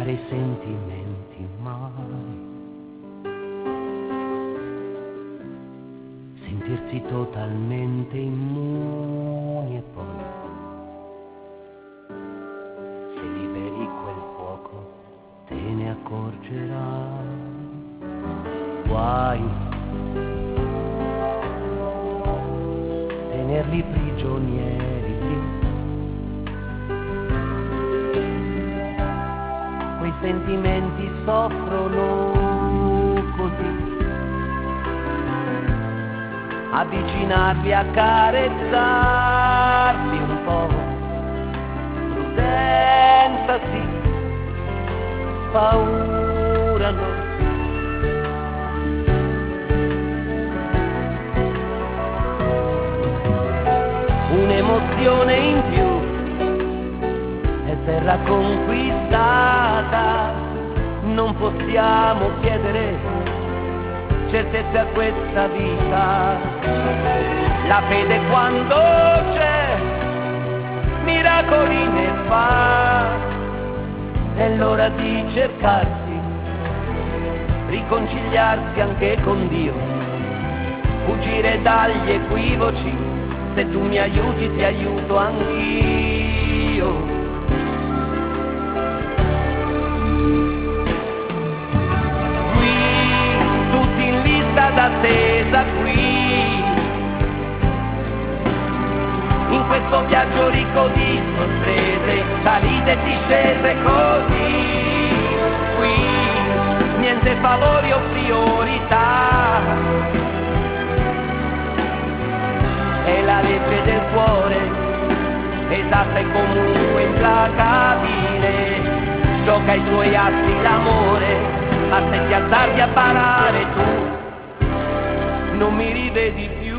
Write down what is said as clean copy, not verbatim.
dare i sentimenti mai, sentirsi totalmente immuni e poi se liberi quel fuoco te ne accorgerai. Guai tenerli prigionieri lì, quei sentimenti soffrono così, avvicinarli, accarezzarli un po', prudenza sì, paura no. Un'emozione in più è terra conquistata, non possiamo chiedere certezze a questa vita. La fede quando c'è miracoli ne fa, è l'ora di cercarsi, riconciliarsi anche con Dio, fuggire dagli equivoci. Se tu mi aiuti ti aiuto anch'io. Qui, tutti in lista d'attesa qui, in questo viaggio ricco di sorprese, salite e discese così. Qui, niente favori o priorità, è la legge del cuore, esatta e comunque implacabile, gioca ai suoi assi l'amore, ma se ti azzardi a parare tu non mi rivedi più.